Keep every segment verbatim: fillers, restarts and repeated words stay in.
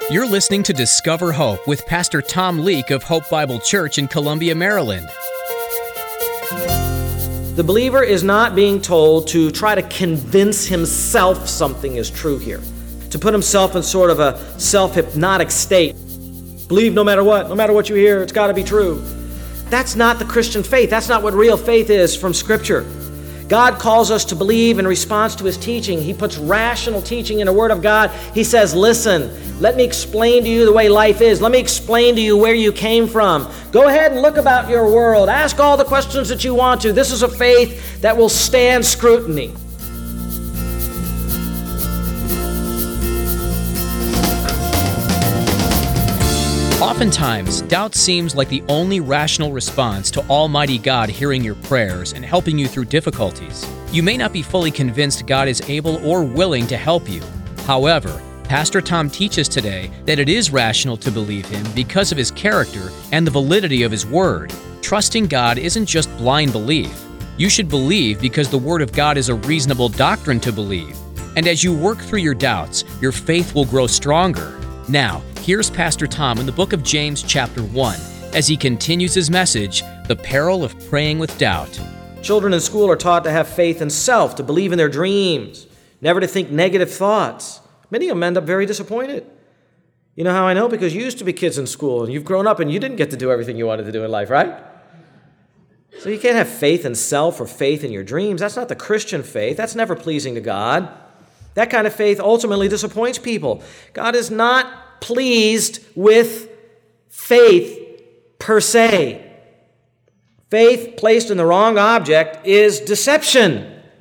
You're listening to Discover Hope with Pastor Tom Leake of Hope Bible Church in Columbia, Maryland. The believer is not being told to try to convince himself something is true here, to put himself in sort of a self-hypnotic state. Believe no matter what, no matter what you hear, it's got to be true. That's not the Christian faith. That's not what real faith is from Scripture. God calls us to believe in response to His teaching. He puts rational teaching in the Word of God. He says, listen, let me explain to you the way life is. Let me explain to you where you came from. Go ahead and look about your world. Ask all the questions that you want to. This is a faith that will stand scrutiny. Oftentimes, doubt seems like the only rational response to Almighty God hearing your prayers and helping you through difficulties. You may not be fully convinced God is able or willing to help you. However, Pastor Tom teaches today that it is rational to believe Him because of His character and the validity of His Word. Trusting God isn't just blind belief. You should believe because the Word of God is a reasonable doctrine to believe. And as you work through your doubts, your faith will grow stronger. Now, here's Pastor Tom in the book of James chapter one, as he continues his message, The Peril of Praying with Doubt. Children in school are taught to have faith in self, to believe in their dreams, never to think negative thoughts. Many of them end up very disappointed. You know how I know? Because you used to be kids in school, and you've grown up, and you didn't get to do everything you wanted to do in life, right? So you can't have faith in self or faith in your dreams. That's not the Christian faith. That's never pleasing to God. That kind of faith ultimately disappoints people. God is not pleased with faith per se. Faith placed in the wrong object is deception.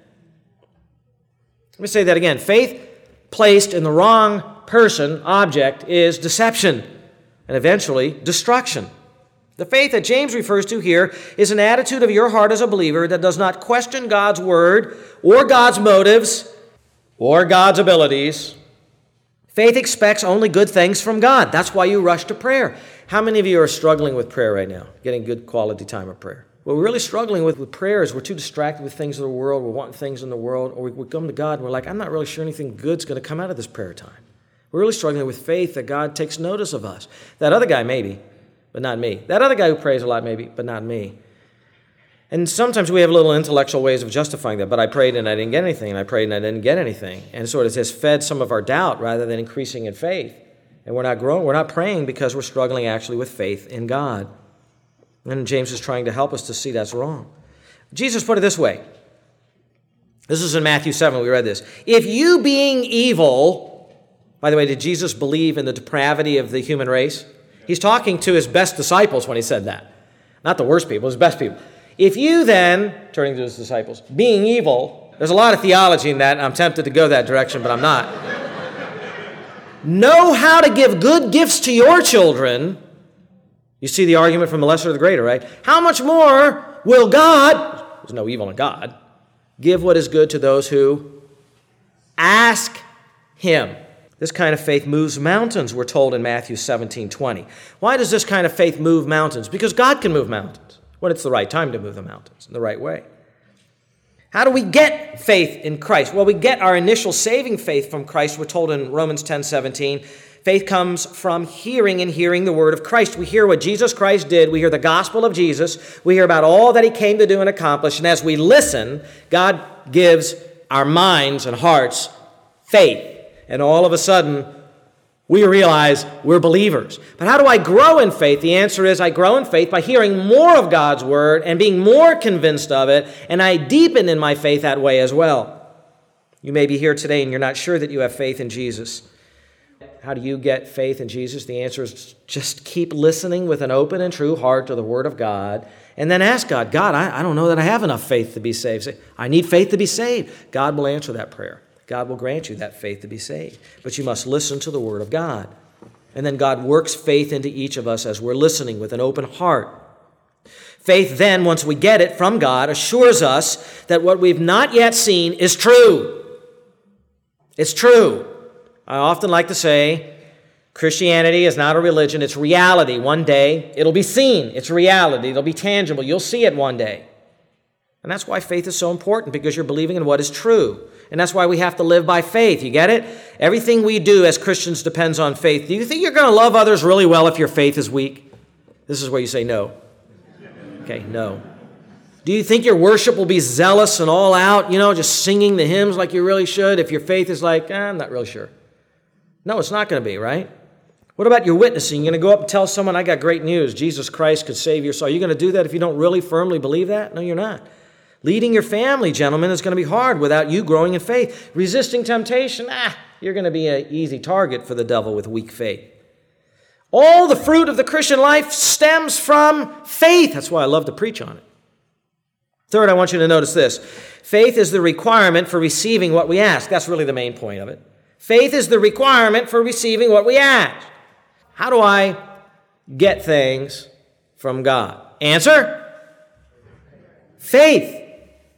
Let me say that again. Faith placed in the wrong person, object, is deception and eventually destruction. The faith that James refers to here is an attitude of your heart as a believer that does not question God's word or God's motives or God's abilities. Faith expects only good things from God. That's why you rush to prayer. How many of you are struggling with prayer right now, getting good quality time of prayer? What we're really struggling with with prayer is we're too distracted with things of the world, we're wanting things in the world, or we, we come to God and we're like, I'm not really sure anything good's going to come out of this prayer time. We're really struggling with faith that God takes notice of us. That other guy, maybe, but not me. That other guy who prays a lot, maybe, but not me. And sometimes we have little intellectual ways of justifying that, but I prayed and I didn't get anything, and I prayed and I didn't get anything. And sort of has fed some of our doubt rather than increasing in faith. And we're not growing, we're not praying because we're struggling actually with faith in God. And James is trying to help us to see that's wrong. Jesus put it this way. This is in Matthew seven, we read this. If you being evil, by the way, did Jesus believe in the depravity of the human race? He's talking to his best disciples when he said that. Not the worst people, his best people. If you then, turning to his disciples, being evil, there's a lot of theology in that, and I'm tempted to go that direction, but I'm not. Know how to give good gifts to your children. You see the argument from the lesser to the greater, right? How much more will God, there's no evil in God, give what is good to those who ask Him? This kind of faith moves mountains, we're told in Matthew seventeen twenty. Why does this kind of faith move mountains? Because God can move mountains when it's the right time to move the mountains in the right way. How do we get faith in Christ? Well, we get our initial saving faith from Christ. We're told in Romans ten seventeen. Faith comes from hearing and hearing the word of Christ. We hear what Jesus Christ did. We hear the gospel of Jesus. We hear about all that He came to do and accomplish. And as we listen, God gives our minds and hearts faith. And all of a sudden, we realize we're believers. But how do I grow in faith? The answer is I grow in faith by hearing more of God's word and being more convinced of it, and I deepen in my faith that way as well. You may be here today and you're not sure that you have faith in Jesus. How do you get faith in Jesus? The answer is just keep listening with an open and true heart to the word of God, and then ask God, God, I, I don't know that I have enough faith to be saved. Say, I need faith to be saved. God will answer that prayer. God will grant you that faith to be saved. But you must listen to the word of God. And then God works faith into each of us as we're listening with an open heart. Faith then, once we get it from God, assures us that what we've not yet seen is true. It's true. I often like to say, Christianity is not a religion, it's reality. One day, it'll be seen. It's reality. It'll be tangible. You'll see it one day. And that's why faith is so important, because you're believing in what is true. And that's why we have to live by faith. You get it? Everything we do as Christians depends on faith. Do you think you're going to love others really well if your faith is weak? This is where you say no. Okay, no. Do you think your worship will be zealous and all out, you know, just singing the hymns like you really should if your faith is like, eh, I'm not really sure? No, it's not going to be, right? What about your witnessing? You're going to go up and tell someone, I got great news. Jesus Christ could save your soul. Are you going to do that if you don't really firmly believe that? No, you're not. Leading your family, gentlemen, is going to be hard without you growing in faith. Resisting temptation, ah, you're going to be an easy target for the devil with weak faith. All the fruit of the Christian life stems from faith. That's why I love to preach on it. Third, I want you to notice this. Faith is the requirement for receiving what we ask. That's really the main point of it. Faith is the requirement for receiving what we ask. How do I get things from God? Answer? Faith.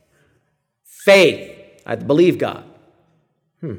Faith. I believe God. Hmm.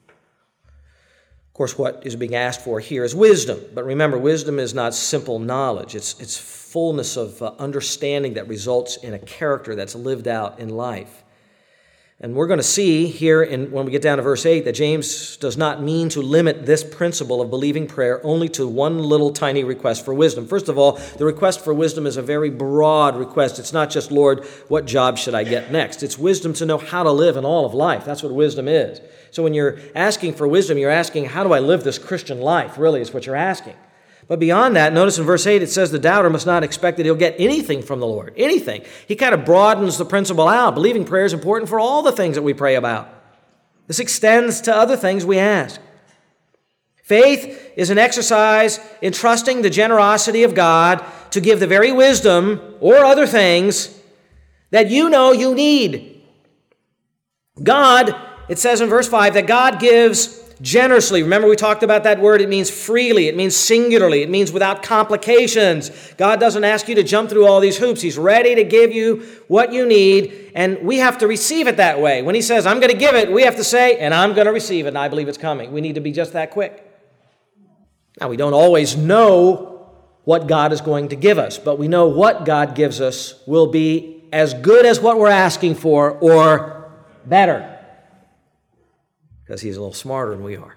Of course, what is being asked for here is wisdom. But remember, wisdom is not simple knowledge. It's, it's fullness of uh, understanding that results in a character that's lived out in life. And we're going to see here in, when we get down to verse eight that James does not mean to limit this principle of believing prayer only to one little tiny request for wisdom. First of all, the request for wisdom is a very broad request. It's not just, Lord, what job should I get next? It's wisdom to know how to live in all of life. That's what wisdom is. So when you're asking for wisdom, you're asking, how do I live this Christian life? Really is what you're asking. But beyond that, notice in verse eight, it says the doubter must not expect that he'll get anything from the Lord. Anything. He kind of broadens the principle out. Believing prayer is important for all the things that we pray about. This extends to other things we ask. Faith is an exercise in trusting the generosity of God to give the very wisdom or other things that you know you need. God, it says in verse five, that God gives generously. Remember, we talked about that word. It means freely. It means singularly. It means without complications. God doesn't ask you to jump through all these hoops. He's ready to give you what you need, and we have to receive it that way. When he says, I'm going to give it, we have to say, and I'm going to receive it, and I believe it's coming. We need to be just that quick. Now, we don't always know what God is going to give us, but we know what God gives us will be as good as what we're asking for or better. Because he's a little smarter than we are.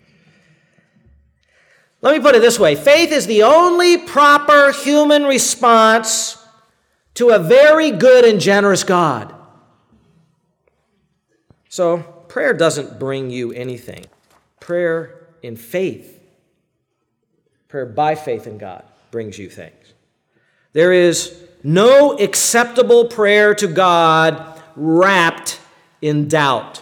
Let me put it this way. Faith is the only proper human response to a very good and generous God. So, prayer doesn't bring you anything. Prayer in faith, prayer by faith in God, brings you things. There is no acceptable prayer to God wrapped in doubt,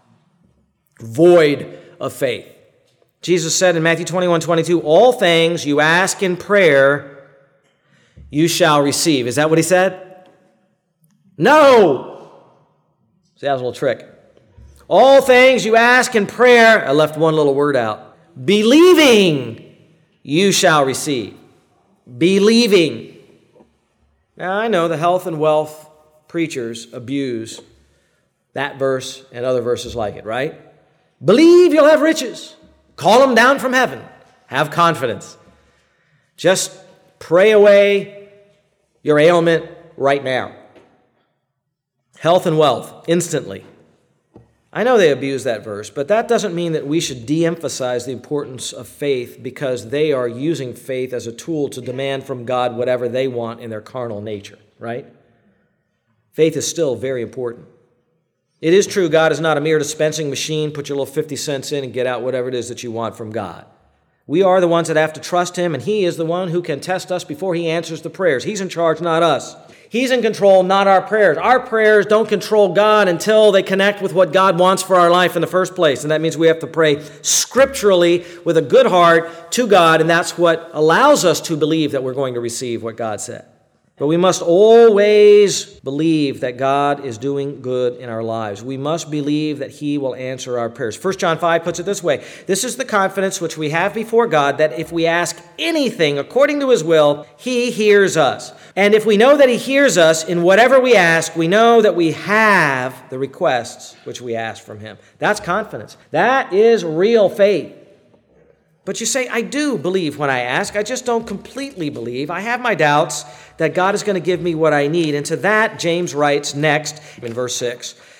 void of faith. Jesus said in Matthew twenty-one twenty-two, all things you ask in prayer, you shall receive. Is that what he said? No! See, that was a little trick. All things you ask in prayer, I left one little word out. Believing, you shall receive. Believing. Now, I know the health and wealth preachers abuse that verse and other verses like it, right? Believe you'll have riches. Call them down from heaven. Have confidence. Just pray away your ailment right now. Health and wealth, instantly. I know they abuse that verse, but that doesn't mean that we should de-emphasize the importance of faith because they are using faith as a tool to demand from God whatever they want in their carnal nature, right? Faith is still very important. It is true God is not a mere dispensing machine. Put your little fifty cents in and get out whatever it is that you want from God. We are the ones that have to trust him, and he is the one who can test us before he answers the prayers. He's in charge, not us. He's in control, not our prayers. Our prayers don't control God until they connect with what God wants for our life in the first place. And that means we have to pray scripturally with a good heart to God, and that's what allows us to believe that we're going to receive what God said. But we must always believe that God is doing good in our lives. We must believe that he will answer our prayers. First John five puts it this way. This is the confidence which we have before God, that if we ask anything according to his will, he hears us. And if we know that he hears us in whatever we ask, we know that we have the requests which we ask from him. That's confidence. That is real faith. But you say, I do believe when I ask. I just don't completely believe. I have my doubts that God is going to give me what I need. And to that, James writes next in verse six,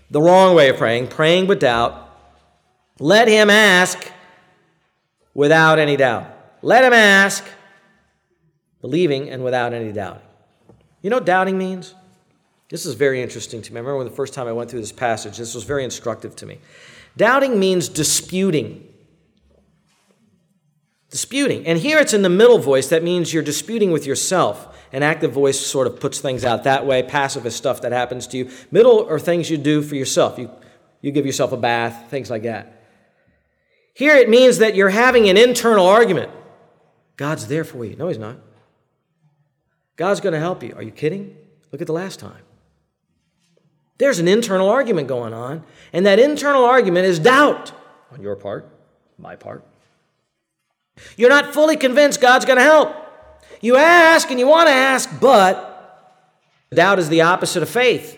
the wrong way of praying, praying with doubt, let him ask without any doubt. Let him ask, believing and without any doubting. You know what doubting means? This is very interesting to me. I remember when the first time I went through this passage, this was very instructive to me. Doubting means disputing. Disputing. And here it's in the middle voice. That means you're disputing with yourself. An active voice sort of puts things out that way. Passive is stuff that happens to you. Middle are things you do for yourself. You, you give yourself a bath, things like that. Here it means that you're having an internal argument. God's there for you. No, he's not. God's going to help you. Are you kidding? Look at the last time. There's an internal argument going on, and that internal argument is doubt on your part, my part. You're not fully convinced God's going to help. You ask and you want to ask, but doubt is the opposite of faith.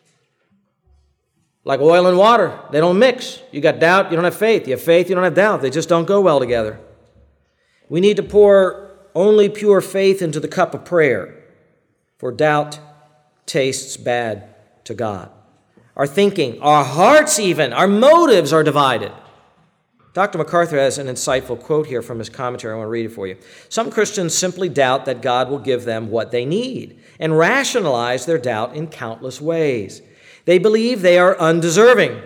Like oil and water, they don't mix. You got doubt, you don't have faith. You have faith, you don't have doubt. They just don't go well together. We need to pour only pure faith into the cup of prayer, for doubt tastes bad to God. Our thinking, our hearts even, our motives are divided. Doctor MacArthur has an insightful quote here from his commentary. I want to read it for you. Some Christians simply doubt that God will give them what they need and rationalize their doubt in countless ways. They believe they are undeserving,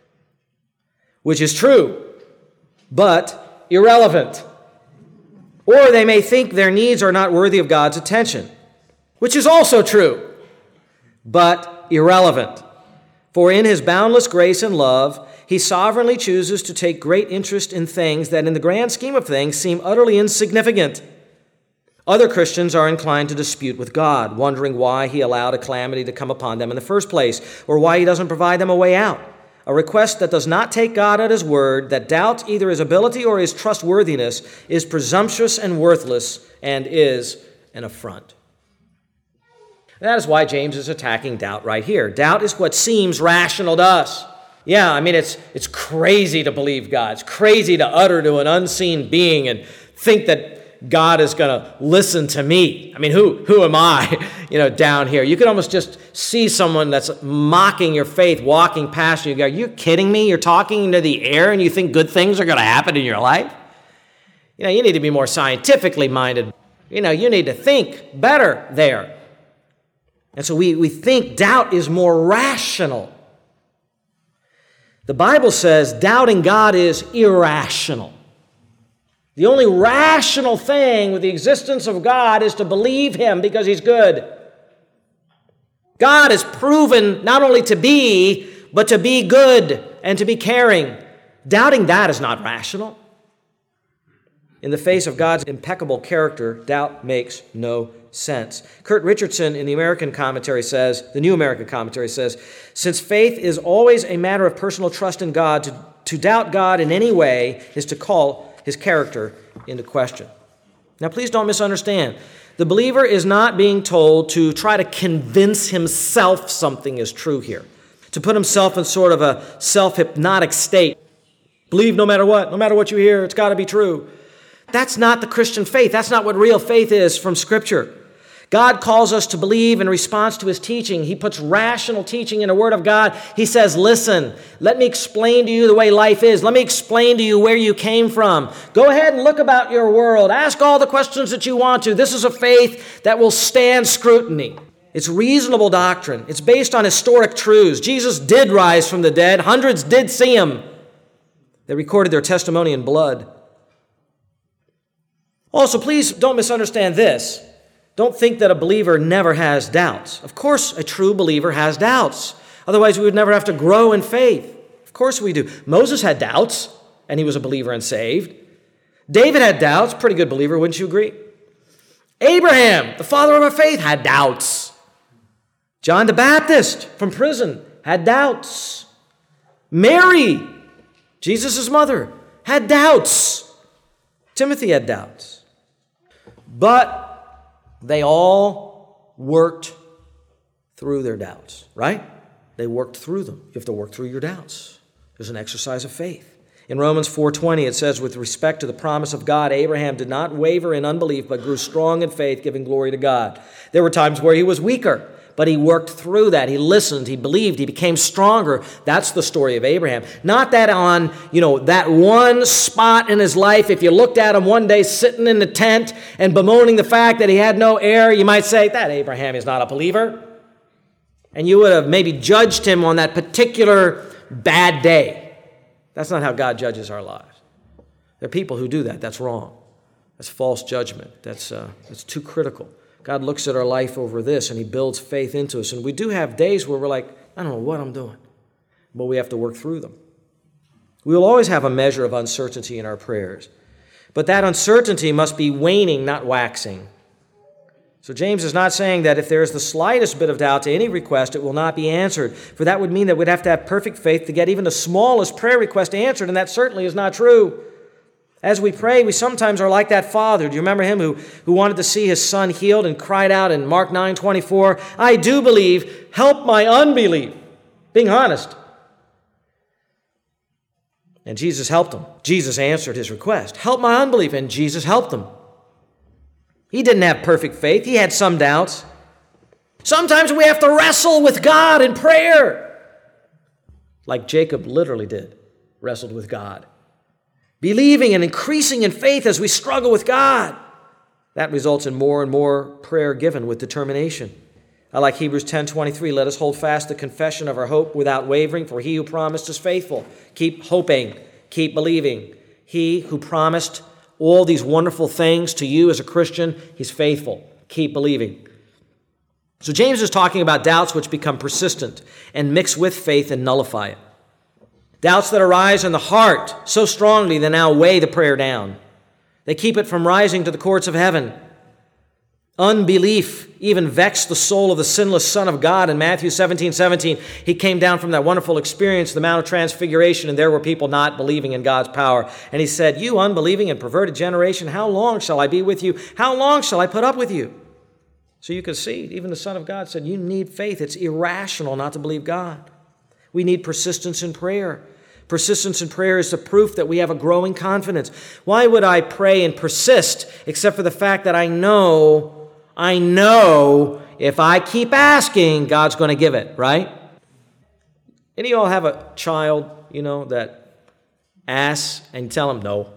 which is true, but irrelevant. Or they may think their needs are not worthy of God's attention, which is also true, but irrelevant. For in his boundless grace and love, he sovereignly chooses to take great interest in things that in the grand scheme of things seem utterly insignificant. Other Christians are inclined to dispute with God, wondering why he allowed a calamity to come upon them in the first place, or why he doesn't provide them a way out. A request that does not take God at his word, that doubts either his ability or his trustworthiness, is presumptuous and worthless and is an affront. That is why James is attacking doubt right here. Doubt is what seems rational to us. Yeah, I mean, it's it's crazy to believe God. It's crazy to utter to an unseen being and think that God is going to listen to me. I mean, who who am I, you know, down here? You can almost just see someone that's mocking your faith, walking past you. You go, are you kidding me? You're talking into the air and you think good things are going to happen in your life? You know, you need to be more scientifically minded. You know, you need to think better there. And so we, we think doubt is more rational. The Bible says doubting God is irrational. The only rational thing with the existence of God is to believe him because he's good. God is proven not only to be, but to be good and to be caring. Doubting that is not rational. In the face of God's impeccable character, doubt makes no sense. Kurt Richardson in the American commentary says, the New American Commentary says, since faith is always a matter of personal trust in God, to, to doubt God in any way is to call his character into question. Now, please don't misunderstand. The believer is not being told to try to convince himself something is true here, to put himself in sort of a self-hypnotic state. Believe no matter what, no matter what you hear, it's got to be true. That's not the Christian faith. That's not what real faith is from Scripture. God calls us to believe in response to his teaching. He puts rational teaching in the Word of God. He says, listen, let me explain to you the way life is. Let me explain to you where you came from. Go ahead and look about your world. Ask all the questions that you want to. This is a faith that will stand scrutiny. It's reasonable doctrine. It's based on historic truths. Jesus did rise from the dead. Hundreds did see him. They recorded their testimony in blood. Also, please don't misunderstand this. Don't think that a believer never has doubts. Of course, a true believer has doubts. Otherwise, we would never have to grow in faith. Of course we do. Moses had doubts, and he was a believer and saved. David had doubts, pretty good believer, wouldn't you agree? Abraham, the father of our faith, had doubts. John the Baptist from prison had doubts. Mary, Jesus' mother, had doubts. Timothy had doubts. But they all worked through their doubts, right? They worked through them. You have to work through your doubts. There's an exercise of faith. In Romans four twenty, it says, with respect to the promise of God, Abraham did not waver in unbelief, but grew strong in faith, giving glory to God. There were times where he was weaker, but he worked through that. He listened, he believed, he became stronger. That's the story of Abraham. Not that on, you know, that one spot in his life, if you looked at him one day sitting in the tent and bemoaning the fact that he had no heir, you might say, that Abraham is not a believer. And you would have maybe judged him on that particular bad day. That's not how God judges our lives. There are people who do that. That's wrong. That's false judgment. That's, uh, that's too critical. God looks at our life over this, and he builds faith into us. And we do have days where we're like, I don't know what I'm doing. But we have to work through them. We will always have a measure of uncertainty in our prayers. But that uncertainty must be waning, not waxing. So James is not saying that if there is the slightest bit of doubt to any request, it will not be answered. For that would mean that we'd have to have perfect faith to get even the smallest prayer request answered, and that certainly is not true. As we pray, we sometimes are like that father. Do you remember him who, who wanted to see his son healed and cried out in Mark nine twenty-four, I do believe, help my unbelief. Being honest. And Jesus helped him. Jesus answered his request. Help my unbelief. And Jesus helped him. He didn't have perfect faith. He had some doubts. Sometimes we have to wrestle with God in prayer. Like Jacob literally did. Wrestled with God. Believing and increasing in faith as we struggle with God. That results in more and more prayer given with determination. I like Hebrews ten twenty-three. Let us hold fast the confession of our hope without wavering, for he who promised is faithful. Keep hoping. Keep believing. He who promised all these wonderful things to you as a Christian, he's faithful. Keep believing. So James is talking about doubts which become persistent and mix with faith and nullify it. Doubts that arise in the heart so strongly they now weigh the prayer down. They keep it from rising to the courts of heaven. Unbelief even vexed the soul of the sinless Son of God. In Matthew seventeen seventeen, he came down from that wonderful experience, the Mount of Transfiguration, and there were people not believing in God's power. And he said, you unbelieving and perverted generation, how long shall I be with you? How long shall I put up with you? So you can see, even the Son of God said, you need faith. It's irrational not to believe God. We need persistence in prayer. Persistence in prayer is the proof that we have a growing confidence. Why would I pray and persist except for the fact that I know, I know if I keep asking, God's going to give it, right? Any of you all have a child, you know, that asks and you tell them no?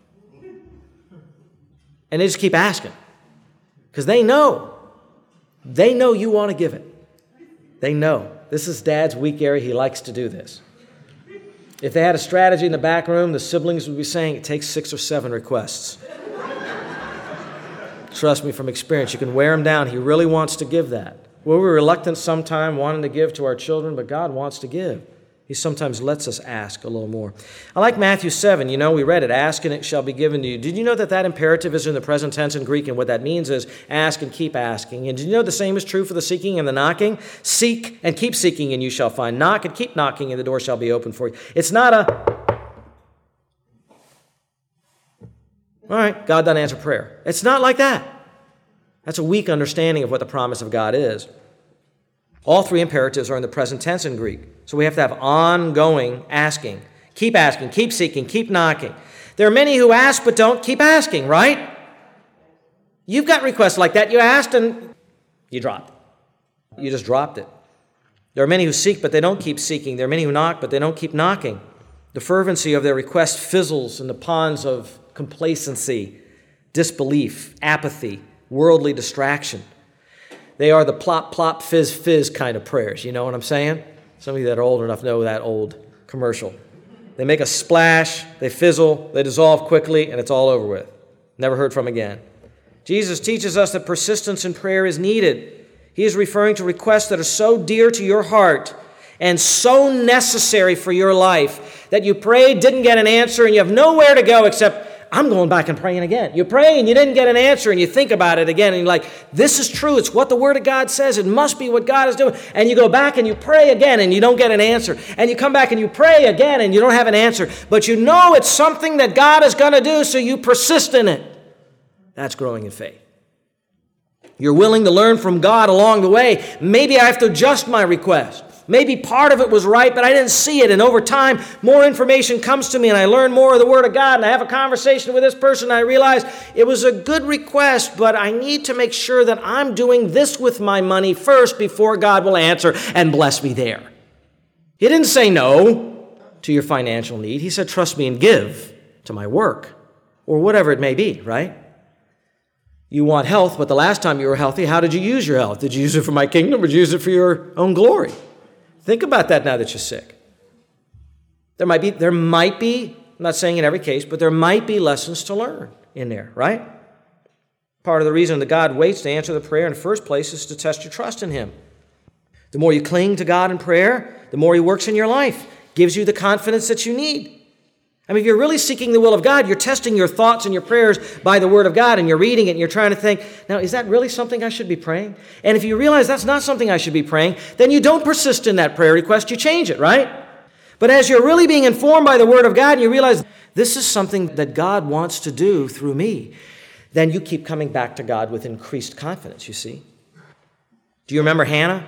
And they just keep asking because they know. They know you want to give it. They know. This is Dad's weak area. He likes to do this. If they had a strategy in the back room, the siblings would be saying, it takes six or seven requests. Trust me from experience, you can wear him down. He really wants to give that. Well, we're reluctant sometime wanting to give to our children, but God wants to give. He sometimes lets us ask a little more. I like Matthew seven. You know, we read it, ask and it shall be given to you. Did you know that that imperative is in the present tense in Greek, and what that means is ask and keep asking? And did you know the same is true for the seeking and the knocking? Seek and keep seeking and you shall find. Knock and keep knocking and the door shall be open for you. It's not a, all right, God doesn't answer prayer. It's not like that. That's a weak understanding of what the promise of God is. All three imperatives are in the present tense in Greek. So we have to have ongoing asking. Keep asking, keep seeking, keep knocking. There are many who ask but don't keep asking, right? You've got requests like that. You asked and you dropped it. You just dropped it. There are many who seek but they don't keep seeking. There are many who knock but they don't keep knocking. The fervency of their request fizzles in the ponds of complacency, disbelief, apathy, worldly distraction. They are the plop, plop, fizz, fizz kind of prayers. You know what I'm saying? Some of you that are old enough know that old commercial. They make a splash, they fizzle, they dissolve quickly, and it's all over with. Never heard from again. Jesus teaches us that persistence in prayer is needed. He is referring to requests that are so dear to your heart and so necessary for your life that you prayed, didn't get an answer, and you have nowhere to go except, I'm going back and praying again. You pray and you didn't get an answer and you think about it again and you're like, this is true. It's what the Word of God says. It must be what God is doing. And you go back and you pray again and you don't get an answer. And you come back and you pray again and you don't have an answer. But you know it's something that God is going to do, so you persist in it. That's growing in faith. You're willing to learn from God along the way. Maybe I have to adjust my request. Maybe part of it was right, but I didn't see it. And over time, more information comes to me, and I learn more of the Word of God, and I have a conversation with this person, and I realize it was a good request, but I need to make sure that I'm doing this with my money first before God will answer and bless me there. He didn't say no to your financial need. He said, trust me and give to my work, or whatever it may be, right? You want health, but the last time you were healthy, how did you use your health? Did you use it for my kingdom, or did you use it for your own glory? Think about that now that you're sick. There might be, there might be, I'm not saying in every case, but there might be lessons to learn in there, right? Part of the reason that God waits to answer the prayer in the first place is to test your trust in Him. The more you cling to God in prayer, the more He works in your life, gives you the confidence that you need. I mean, if you're really seeking the will of God, you're testing your thoughts and your prayers by the Word of God, and you're reading it, and you're trying to think, now, is that really something I should be praying? And if you realize that's not something I should be praying, then you don't persist in that prayer request, you change it, right? But as you're really being informed by the Word of God, and you realize this is something that God wants to do through me, then you keep coming back to God with increased confidence, you see. Do you remember Hannah?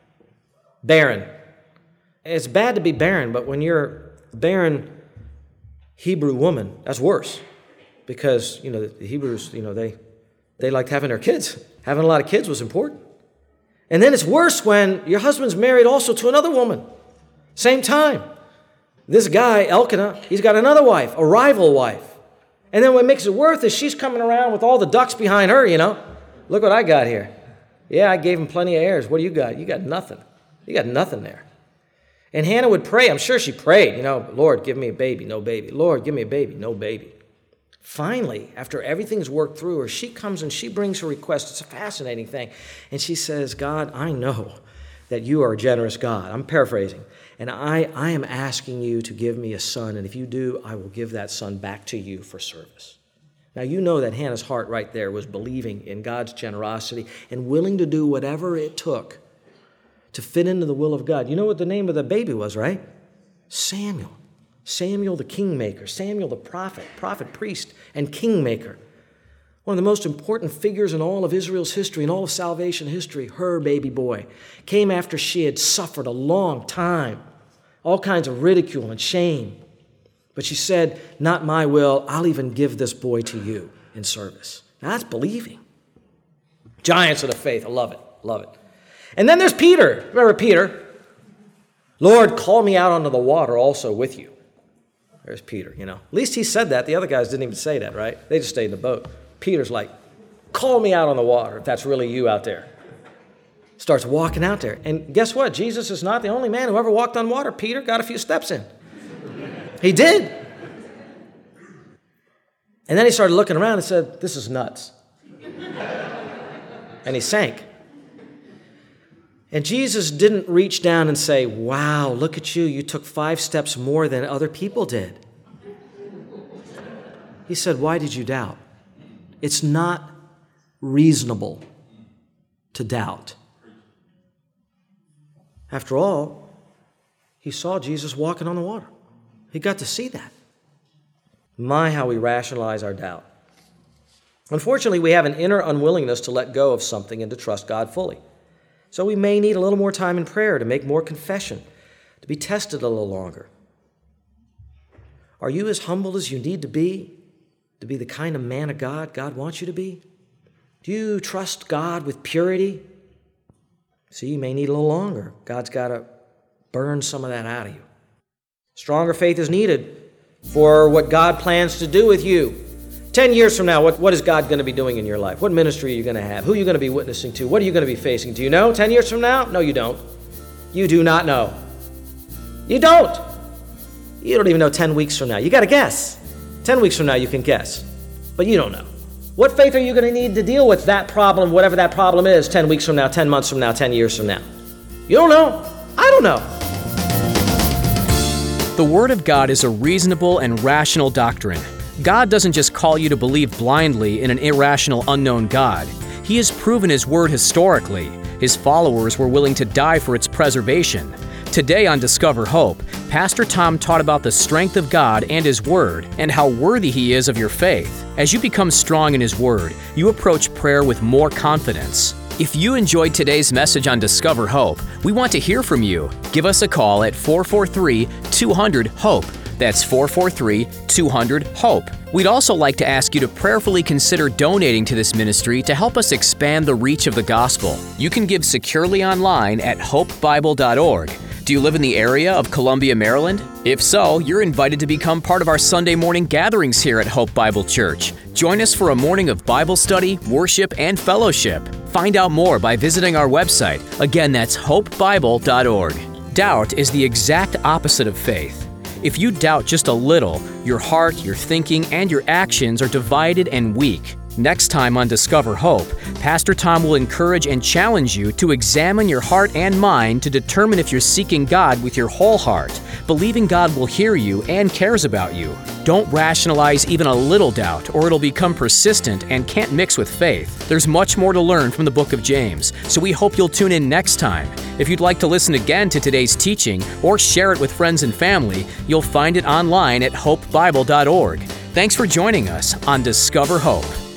Barren. It's bad to be barren, but when you're barren Hebrew woman, that's worse, because, you know, the Hebrews, you know, they, they liked having their kids. Having a lot of kids was important. And then it's worse when your husband's married also to another woman. Same time. This guy, Elkanah, he's got another wife, a rival wife. And then what makes it worse is she's coming around with all the ducks behind her, you know. Look what I got here. Yeah, I gave him plenty of heirs. What do you got? You got nothing. You got nothing there. And Hannah would pray. I'm sure she prayed, you know, Lord, give me a baby, no baby. Lord, give me a baby, no baby. Finally, after everything's worked through her, she comes and she brings her request. It's a fascinating thing. And she says, God, I know that you are a generous God. I'm paraphrasing. And I, I am asking you to give me a son. And if you do, I will give that son back to you for service. Now, you know that Hannah's heart right there was believing in God's generosity and willing to do whatever it took to fit into the will of God. You know what the name of the baby was, right? Samuel. Samuel the kingmaker. Samuel the prophet, prophet, priest, and kingmaker. One of the most important figures in all of Israel's history, in all of salvation history, her baby boy, came after she had suffered a long time, all kinds of ridicule and shame. But she said, not my will, I'll even give this boy to you in service. Now that's believing. Giants of the faith. I love it, love it. And then there's Peter. Remember Peter? Lord, call me out onto the water also with you. There's Peter, you know. At least he said that. The other guys didn't even say that, right? They just stayed in the boat. Peter's like, call me out on the water if that's really you out there. Starts walking out there. And guess what? Jesus is not the only man who ever walked on water. Peter got a few steps in. He did. And then he started looking around and said, this is nuts. And he sank. And Jesus didn't reach down and say, wow, look at you. You took five steps more than other people did. He said, why did you doubt? It's not reasonable to doubt. After all, he saw Jesus walking on the water. He got to see that. My, how we rationalize our doubt. Unfortunately, we have an inner unwillingness to let go of something and to trust God fully. So we may need a little more time in prayer to make more confession, to be tested a little longer. Are you as humble as you need to be, to be the kind of man of God God wants you to be? Do you trust God with purity? See, you may need a little longer. God's got to burn some of that out of you. Stronger faith is needed for what God plans to do with you. Ten years from now, what, what is God going to be doing in your life? What ministry are you going to have? Who are you going to be witnessing to? What are you going to be facing? Do you know ten years from now? No, you don't. You do not know. You don't. You don't even know ten weeks from now. You got to guess. ten weeks from now, you can guess. But you don't know. What faith are you going to need to deal with that problem, whatever that problem is, ten weeks from now, ten months from now, ten years from now? You don't know. I don't know. The Word of God is a reasonable and rational doctrine. God doesn't just call you to believe blindly in an irrational, unknown God. He has proven His Word historically. His followers were willing to die for its preservation. Today on Discover Hope, Pastor Tom taught about the strength of God and His Word and how worthy He is of your faith. As you become strong in His Word, you approach prayer with more confidence. If you enjoyed today's message on Discover Hope, we want to hear from you. Give us a call at four four three, two hundred, HOPE. That's four four three, two hundred, HOPE. We'd also like to ask you to prayerfully consider donating to this ministry to help us expand the reach of the gospel. You can give securely online at hope bible dot org. Do you live in the area of Columbia, Maryland? If so, you're invited to become part of our Sunday morning gatherings here at Hope Bible Church. Join us for a morning of Bible study, worship, and fellowship. Find out more by visiting our website. Again, that's hope bible dot org. Doubt is the exact opposite of faith. If you doubt just a little, your heart, your thinking, and your actions are divided and weak. Next time on Discover Hope, Pastor Tom will encourage and challenge you to examine your heart and mind to determine if you're seeking God with your whole heart, believing God will hear you and cares about you. Don't rationalize even a little doubt, or it'll become persistent and can't mix with faith. There's much more to learn from the book of James, so we hope you'll tune in next time. If you'd like to listen again to today's teaching or share it with friends and family, you'll find it online at hope bible dot org. Thanks for joining us on Discover Hope.